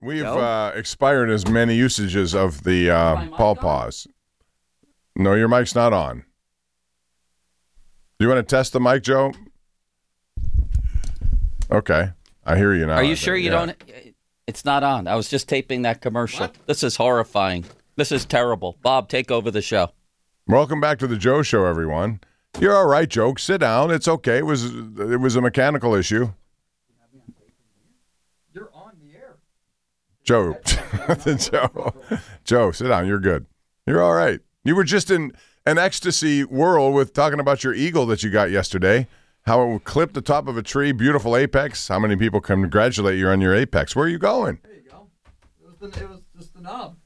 We've expired as many usages of the pause. No, your mic's not on. Do you want to test the mic, Joe? Okay. I hear you now. Are you sure you don't? It's not on. I was just taping that commercial. What? This is horrifying. This is terrible. Bob, take over the show. Welcome back to the Joe Show, everyone. You're all right, Joe. Sit down. It's okay. It was a mechanical issue. You're on the air. Joe. Joe, sit down. You're good. You're all right. You were just in an ecstasy whirl with talking about your eagle that you got yesterday. How it clipped the top of a tree, beautiful apex. How many people congratulate you on your apex? Where are you going? There you go. It was just the knob.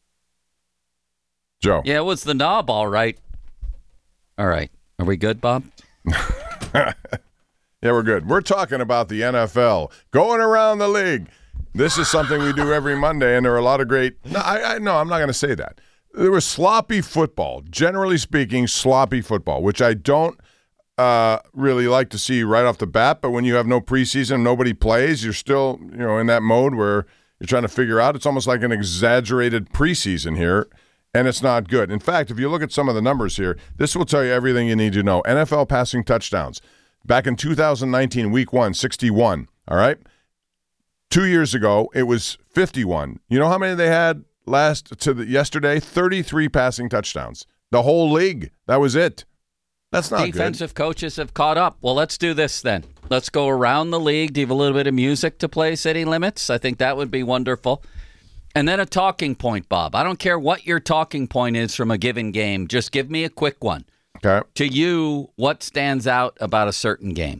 Joe. Yeah, it was the knob, all right. All right. Are we good, Bob? Yeah, we're good. We're talking about the NFL, going around the league. This is something we do every Monday, and there are a lot of great – no, I'm not going to say that. There was sloppy football, generally speaking, sloppy football, which I don't really like to see right off the bat. But when you have no preseason, nobody plays, you're still in that mode where you're trying to figure out. It's almost like an exaggerated preseason here. And it's not good. In fact, if you look at some of the numbers here, this will tell you everything you need to know. NFL passing touchdowns. Back in 2019, week 1, 61. All right? 2 years ago, it was 51. You know how many they had yesterday? 33 passing touchdowns. The whole league. That was it. That's not good. Defensive coaches have caught up. Well, let's do this then. Let's go around the league. Do you have a little bit of music to play, City Limits? I think that would be wonderful. And then a talking point, Bob. I don't care what your talking point is from a given game. Just give me a quick one. Okay. To you, what stands out about a certain game?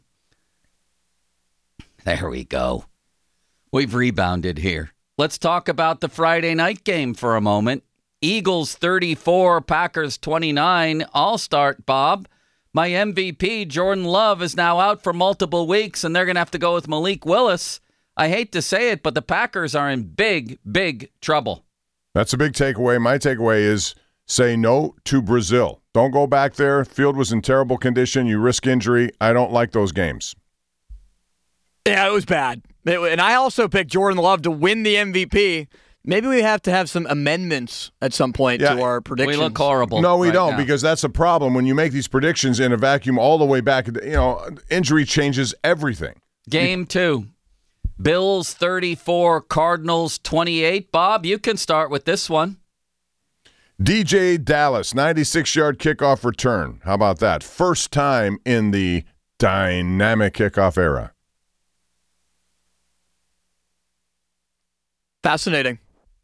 There we go. We've rebounded here. Let's talk about the Friday night game for a moment. Eagles 34, Packers 29. I'll start, Bob. My MVP, Jordan Love, is now out for multiple weeks, and they're going to have to go with Malik Willis. I hate to say it, but the Packers are in big, big trouble. That's a big takeaway. My takeaway is say no to Brazil. Don't go back there. Field was in terrible condition. You risk injury. I don't like those games. Yeah, it was bad. And I also picked Jordan Love to win the MVP. Maybe we have to have some amendments at some point to our predictions. We look horrible. No, we right don't, now. because that's a problem. When you make these predictions in a vacuum all the way back, injury changes everything. Game 2. Bills 34, Cardinals 28. Bob, you can start with this one. DJ Dallas, 96-yard kickoff return. How about that? First time in the dynamic kickoff era. Fascinating.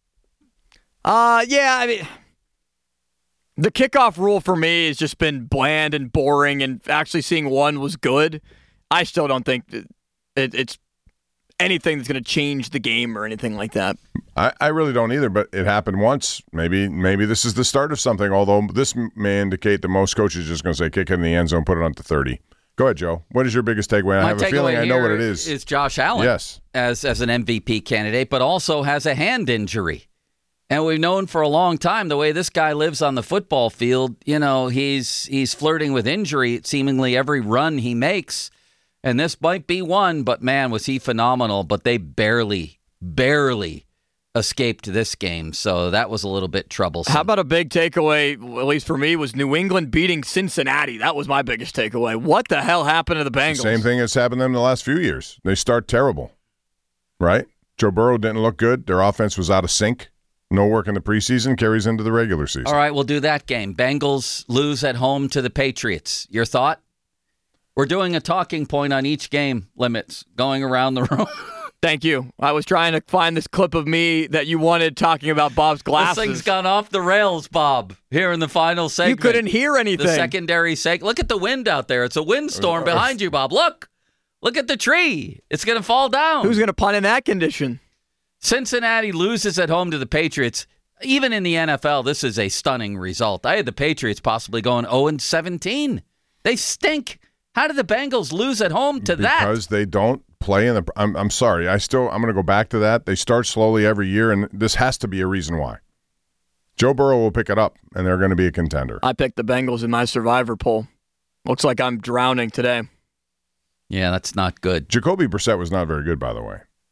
I mean, the kickoff rule for me has just been bland and boring, and actually seeing one was good. I still don't think it's anything that's going to change the game or anything like that. I really don't either, but it happened once. Maybe this is the start of something, although this may indicate that most coaches are just going to say kick it in the end zone, put it on to 30. Go ahead, Joe. What is your biggest takeaway? I have a feeling I know what it is. Is Josh Allen as an MVP candidate, but also has a hand injury. And we've known for a long time the way this guy lives on the football field, he's flirting with injury seemingly every run he makes. And this might be one, but man, was he phenomenal. But they barely escaped this game. So that was a little bit troublesome. How about a big takeaway, at least for me, was New England beating Cincinnati. That was my biggest takeaway. What the hell happened to the Bengals? Same thing that's happened to them in the last few years. They start terrible, right? Joe Burrow didn't look good. Their offense was out of sync. No work in the preseason, carries into the regular season. All right, we'll do that game. Bengals lose at home to the Patriots. Your thought? We're doing a talking point on each game, Limits, going around the room. Thank you. I was trying to find this clip of me that you wanted talking about Bob's glasses. This thing's gone off the rails, Bob, here in the final segment. You couldn't hear anything. The secondary segment. Look at the wind out there. It's a windstorm behind you, Bob. Look at the tree. It's going to fall down. Who's going to punt in that condition? Cincinnati loses at home to the Patriots. Even in the NFL, this is a stunning result. I had the Patriots possibly going 0-17. They stink. How did the Bengals lose at home to that? Because they don't play in the – I'm sorry. I'm going to go back to that. They start slowly every year, and this has to be a reason why. Joe Burrow will pick it up, and they're going to be a contender. I picked the Bengals in my survivor poll. Looks like I'm drowning today. Yeah, that's not good. Jacoby Brissett was not very good, by the way.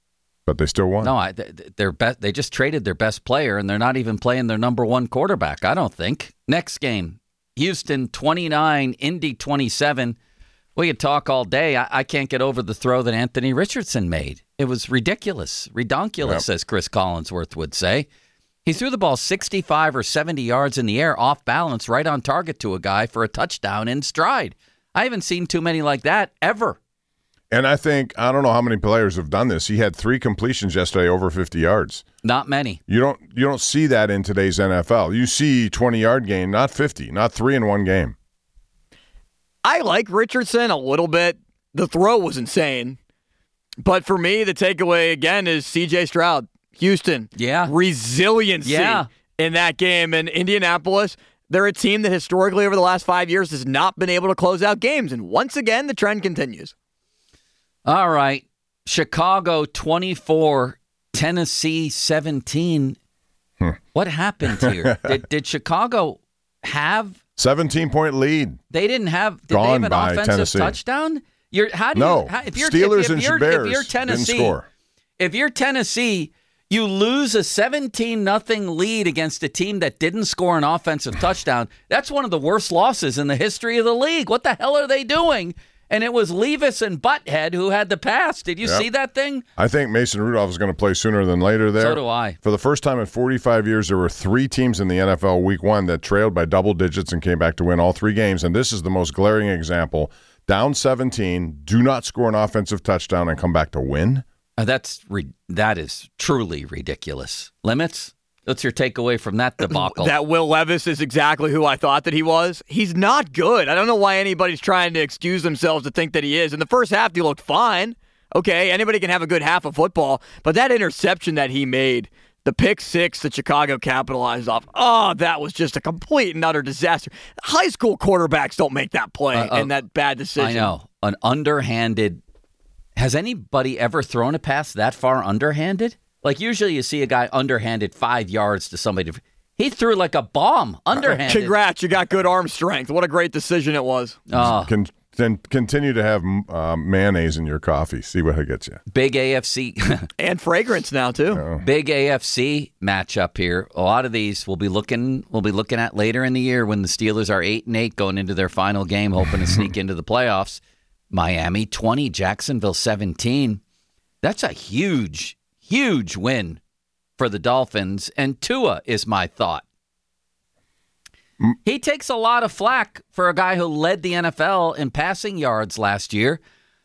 but they still won. No, they just traded their best player, and they're not even playing their number one quarterback, I don't think. Next game, Houston 29, Indy 27. We could talk all day. I can't get over the throw that Anthony Richardson made. It was ridiculous, redonkulous, as Chris Collinsworth would say. He threw the ball 65 or 70 yards in the air, off balance, right on target to a guy for a touchdown in stride. I haven't seen too many like that ever. And I don't know how many players have done this. He had 3 completions yesterday over 50 yards. Not many. You don't see that in today's NFL. You see 20-yard gain, not 50, not 3 in one game. I like Richardson a little bit. The throw was insane. But for me, the takeaway, again, is C.J. Stroud, Houston. Yeah. Resiliency in that game. And Indianapolis, they're a team that historically over the last 5 years has not been able to close out games. And once again, the trend continues. All right. Chicago 24, Tennessee 17. What happened here? Did Chicago have 17-point lead? They didn't have. Did they have an offensive Tennessee. Touchdown? Steelers and Bears if you're Tennessee, didn't score. If you're Tennessee, you lose a 17-0 lead against a team that didn't score an offensive touchdown. That's one of the worst losses in the history of the league. What the hell are they doing? And it was Levis and Butthead who had the pass. Did you see that thing? I think Mason Rudolph is going to play sooner than later there. So do I. For the first time in 45 years, there were 3 teams in the NFL Week 1 that trailed by double digits and came back to win all 3 games. And this is the most glaring example. Down 17, do not score an offensive touchdown and come back to win? That is truly ridiculous. Limits? What's your takeaway from that debacle? That Will Levis is exactly who I thought that he was. He's not good. I don't know why anybody's trying to excuse themselves to think that he is. In the first half, he looked fine. Okay, anybody can have a good half of football. But that interception that he made, the pick 6 that Chicago capitalized off, that was just a complete and utter disaster. High school quarterbacks don't make that play and that bad decision. I know. An underhanded. Has anybody ever thrown a pass that far underhanded? Like, usually you see a guy underhanded 5 yards to somebody. He threw like a bomb underhanded. Congrats, you got good arm strength. What a great decision it was. Continue to have mayonnaise in your coffee. See what it gets you. Big AFC. And fragrance now, too. Big AFC matchup here. A lot of these we'll be looking at later in the year when the Steelers are 8-8 going into their final game, hoping to sneak into the playoffs. Miami 20, Jacksonville 17. That's a huge win for the Dolphins, and Tua is my thought. He takes a lot of flack for a guy who led the NFL in passing yards last year.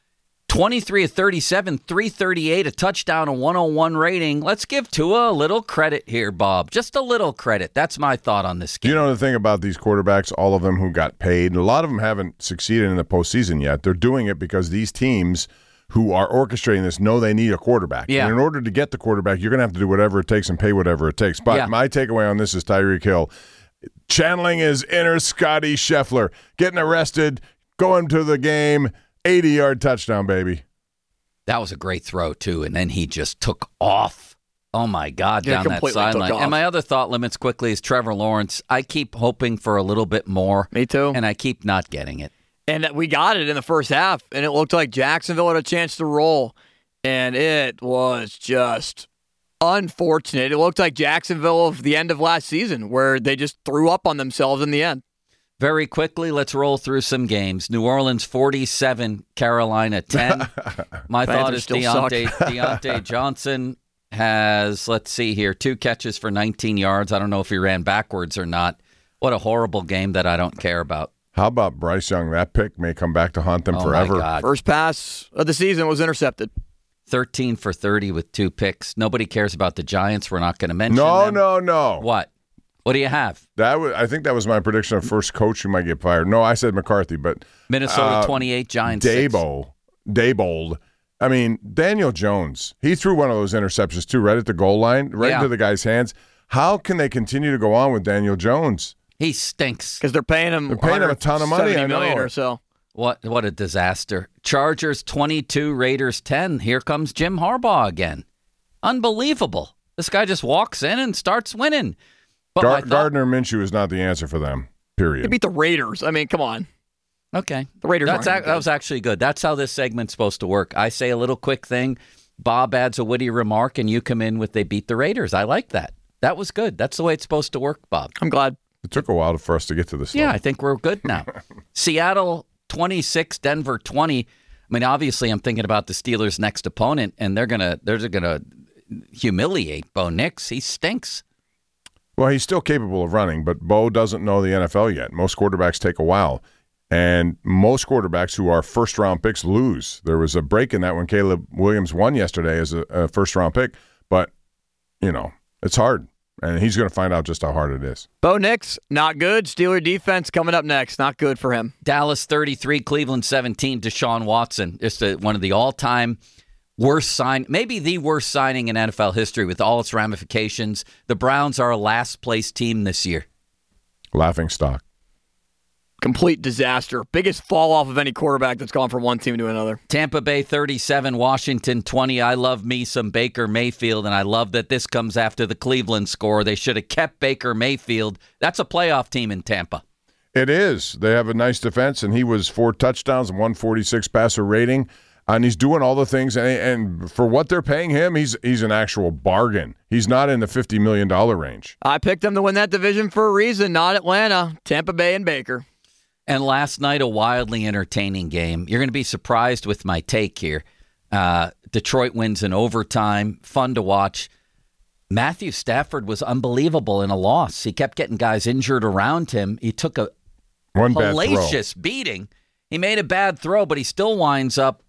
23 of 37, 338, a touchdown, a 101 rating. Let's give Tua a little credit here, Bob. Just a little credit. That's my thought on this game. You know the thing about these quarterbacks, all of them who got paid, a lot of them haven't succeeded in the postseason yet. They're doing it because these teams who are orchestrating this know they need a quarterback. Yeah. And in order to get the quarterback, you're going to have to do whatever it takes and pay whatever it takes. But my takeaway on this is Tyreek Hill channeling his inner Scotty Scheffler, getting arrested, going to the game, 80-yard touchdown, baby. That was a great throw, too, and then he just took off. Oh, my God, down that sideline. And my other thought limits quickly is Trevor Lawrence. I keep hoping for a little bit more. Me too. And I keep not getting it. And we got it in the first half, and it looked like Jacksonville had a chance to roll, and it was just unfortunate. It looked like Jacksonville of the end of last season, where they just threw up on themselves in the end. Very quickly, let's roll through some games. New Orleans 47, Carolina 10. My thought is Deontay Johnson has, let's see here, 2 catches for 19 yards. I don't know if he ran backwards or not. What a horrible game that I don't care about. How about Bryce Young? That pick may come back to haunt them forever. My God. First pass of the season was intercepted. 13 for 30 with 2 picks. Nobody cares about the Giants. We're not going to mention them. No. What? What do you have? I think that was my prediction of first coach who might get fired. No, I said McCarthy, but Minnesota 28, Giants 6. Daybold. I mean, Daniel Jones. He threw one of those interceptions too, right at the goal line, right into the guy's hands. How can they continue to go on with Daniel Jones? He stinks. Because they're paying him a ton of money. $70 million or so. What a disaster. Chargers 22, Raiders 10. Here comes Jim Harbaugh again. Unbelievable. This guy just walks in and starts winning. But Gardner Minshew is not the answer for them, period. They beat the Raiders. I mean, come on. Okay. The Raiders that was actually good. That's how this segment's supposed to work. I say a little quick thing. Bob adds a witty remark, and you come in with they beat the Raiders. I like that. That was good. That's the way it's supposed to work, Bob. I'm glad. It took a while for us to get to this. Yeah, level. I think we're good now. Seattle 26, Denver 20. I mean, obviously, I'm thinking about the Steelers' next opponent, and they're gonna humiliate Bo Nix. He stinks. Well, he's still capable of running, but Bo doesn't know the NFL yet. Most quarterbacks take a while, and most quarterbacks who are first-round picks lose. There was a break in that when Caleb Williams won yesterday as a first-round pick, but, it's hard, and he's going to find out just how hard it is. Bo Nix, not good. Steeler defense coming up next. Not good for him. Dallas 33, Cleveland 17, Deshaun Watson. Just one of the all-time worst maybe the worst signing in NFL history with all its ramifications. The Browns are a last-place team this year. Laughing stock. Complete disaster. Biggest fall off of any quarterback that's gone from one team to another. Tampa Bay 37, Washington 20. I love me some Baker Mayfield, and I love that this comes after the Cleveland score. They should have kept Baker Mayfield. That's a playoff team in Tampa. It is. They have a nice defense, and he was 4 touchdowns and 146 passer rating, and he's doing all the things. And for what they're paying him, he's an actual bargain. He's not in the $50 million range. I picked them to win that division for a reason, not Atlanta. Tampa Bay and Baker. And last night, a wildly entertaining game. You're going to be surprised with my take here. Detroit wins in overtime. Fun to watch. Matthew Stafford was unbelievable in a loss. He kept getting guys injured around him. He took a hellacious beating. He made a bad throw, but he still winds up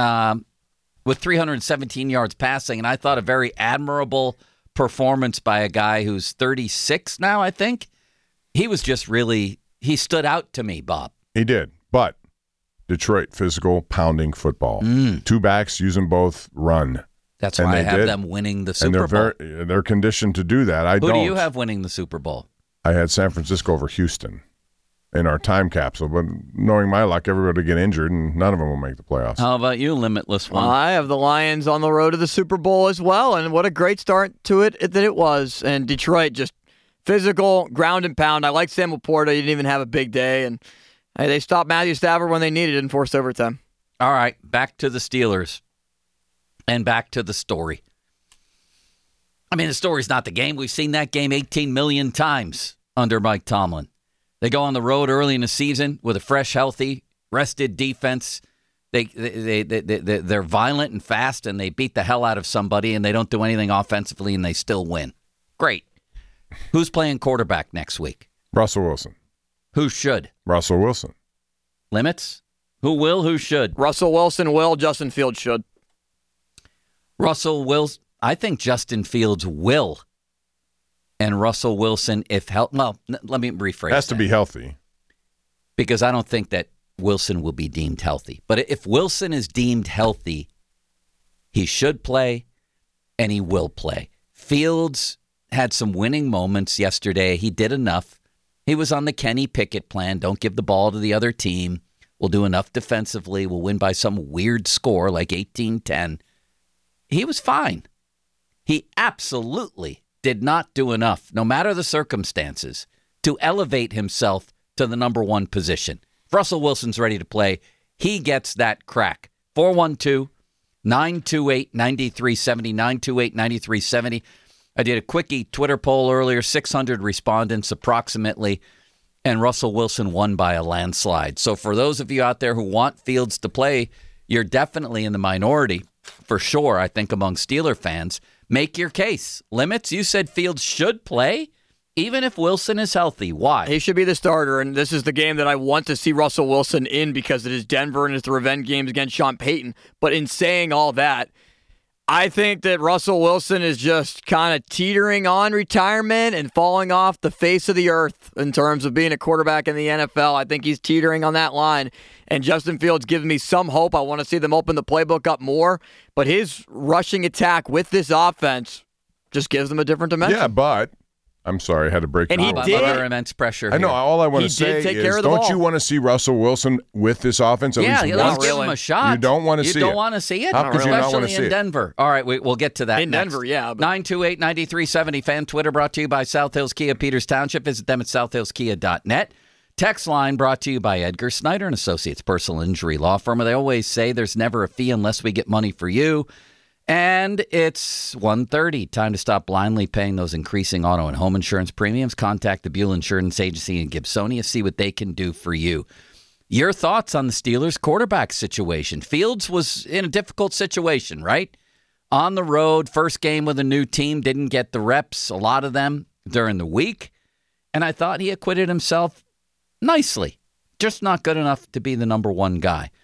with 317 yards passing. And I thought a very admirable performance by a guy who's 36 now, I think. He was just really... He stood out to me, Bob. He did. But Detroit, physical, pounding football. 2 backs, use them both, run. That's why I have them winning the Super Bowl. They're conditioned to do that. Who do you have winning the Super Bowl? I had San Francisco over Houston in our time capsule. But knowing my luck, everybody will get injured, and none of them will make the playoffs. How about you, Limitless One? I have the Lions on the road to the Super Bowl as well, and what a great start to it that it was. And Detroit just... physical, ground and pound. I like Sam Laporta. He didn't even have a big day. And they stopped Matthew Stafford when they needed it in forced overtime. All right, back to the Steelers and back to the story. I mean, the story's not the game. We've seen that game 18 million times under Mike Tomlin. They go on the road early in the season with a fresh, healthy, rested defense. They're violent and fast, and they beat the hell out of somebody, and they don't do anything offensively, and they still win. Great. Who's playing quarterback next week? Russell Wilson. Who should? Russell Wilson. Limits? Who will? Who should? Russell Wilson will. Justin Fields should. Russell Wilson. I think Justin Fields will. And Russell Wilson, if healthy. Well, let me rephrase. Has to be healthy. Because I don't think that Wilson will be deemed healthy. But if Wilson is deemed healthy, he should play, and he will play. Fields had some winning moments yesterday. He did enough. He was on the Kenny Pickett plan. Don't give the ball to the other team. We'll do enough defensively. We'll win by some weird score like 18-10. He was fine. He absolutely did not do enough, no matter the circumstances, to elevate himself to the number one position. If Russell Wilson's ready to play, he gets that crack. 412-928-9370, 928-9370. I did a quickie Twitter poll earlier, 600 respondents approximately, and Russell Wilson won by a landslide. So for those of you out there who want Fields to play, you're definitely in the minority, for sure, I think, among Steeler fans. Make your case. Limits, you said Fields should play, even if Wilson is healthy. Why? He should be the starter, and this is the game that I want to see Russell Wilson in because it is Denver and it's the revenge games against Sean Payton. But in saying all that, I think that Russell Wilson is just kind of teetering on retirement and falling off the face of the earth in terms of being a quarterback in the NFL. I think he's teetering on that line. And Justin Fields gives me some hope. I want to see them open the playbook up more. But his rushing attack with this offense just gives them a different dimension. Yeah, but I'm sorry, I had to break. And he did. Under immense pressure. I know. Here. All I want to say is, don't you want to see Russell Wilson with this offense? Yeah, least let's give him a shot. You don't want to see it. You don't want to see it? How could you not want to see it? Especially in Denver. All right, we'll get to that in next. Denver, yeah. 928-9370 fan Twitter brought to you by South Hills Kia Peters Township. Visit them at southhillskia.net. Text line brought to you by Edgar Snyder and Associates, personal injury law firm. They always say there's never a fee unless we get money for you. And it's 1:30. Time to stop blindly paying those increasing auto and home insurance premiums. Contact the Buell Insurance Agency in Gibsonia. See what they can do for you. Your thoughts on the Steelers' quarterback situation? Fields was in a difficult situation, right? On the road, first game with a new team, didn't get the reps, a lot of them, during the week. And I thought he acquitted himself nicely. Just not good enough to be the number one guy.